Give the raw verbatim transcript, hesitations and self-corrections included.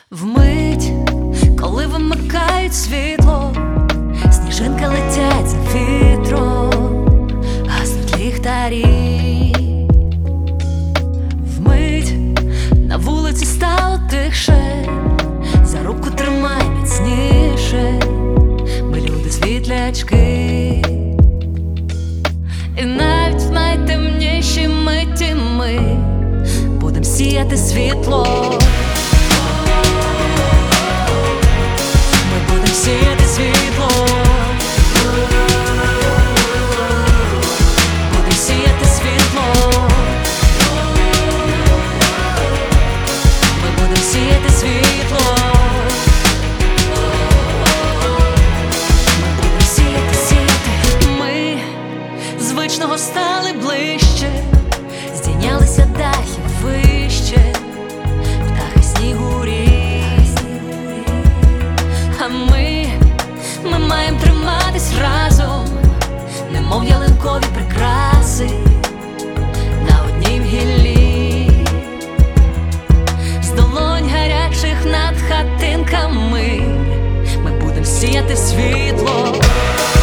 Вмить, коли вимикають світло, сніжинки летять за вітром, гаснуть ліхтарі. Вмить на вулиці стало тихше, за руку тримай міцніше, ми люди світлячки. І навіть в найтемніші миті ми будем сіяти світло. Сіяти світло, будем сіяти світло, ми будем сіяти світло, ми будем сіяти, сіяти. Ми звичного стали ближче, здійнялися дахи вище, птахи снігурі. А ми, ми маємо триматись разом, немов ялинкові прикраси на однім гіллі. З долонь гарячих над хатинками ми будем сіяти світло.